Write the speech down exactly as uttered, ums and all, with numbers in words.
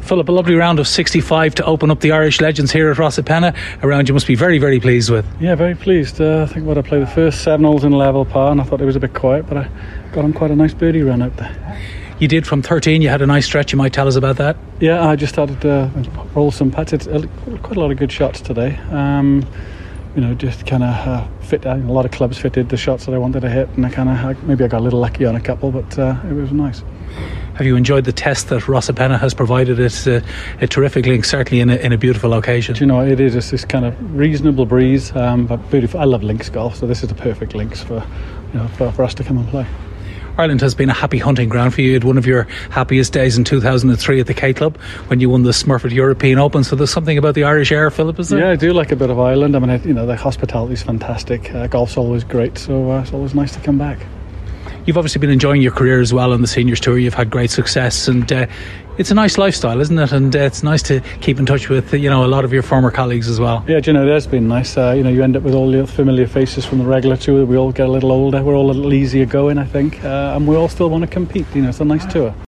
Philip, a lovely round of sixty-five to open up the Irish Legends here at Rosapenna. A round you must be very, very pleased with. Yeah, very pleased. Uh, I think what I played the first seven holes in level par, and I thought it was a bit quiet, but I got on quite a nice birdie run out there. You did from thirteen. You had a nice stretch. You might tell us about that. Yeah, I just started to roll some putts. It's quite a lot of good shots today. Um, you know, just kind of uh, fit. A lot of clubs fitted the shots that I wanted to hit, and I kind of maybe I got a little lucky on a couple, but uh, it was nice. Have you enjoyed the test that Rosapenna has provided? It's a, a terrific link, certainly in a, in a beautiful location. Do you know, it is it's this kind of reasonable breeze, um, but beautiful. I love links golf, so this is the perfect links for, you know, for, for us to come and play. Ireland has been a happy hunting ground for you. You had one of your happiest days in two thousand three at the K Club when you won the Smurfit European Open. So there's something about the Irish air, Philip, is there? Yeah, I do like a bit of Ireland. I mean, it, you know, the hospitality is fantastic. Uh, golf's always great, so uh, it's always nice to come back. You've obviously been enjoying your career as well on the Seniors Tour. You've had great success, and uh, it's a nice lifestyle, isn't it? And uh, it's nice to keep in touch with, you know, a lot of your former colleagues as well. Yeah, do you know, it has been nice. Uh, you know, you end up with all the familiar faces from the regular tour. We all get a little older. We're all a little easier going, I think, uh, and we all still want to compete. You know, it's a nice tour.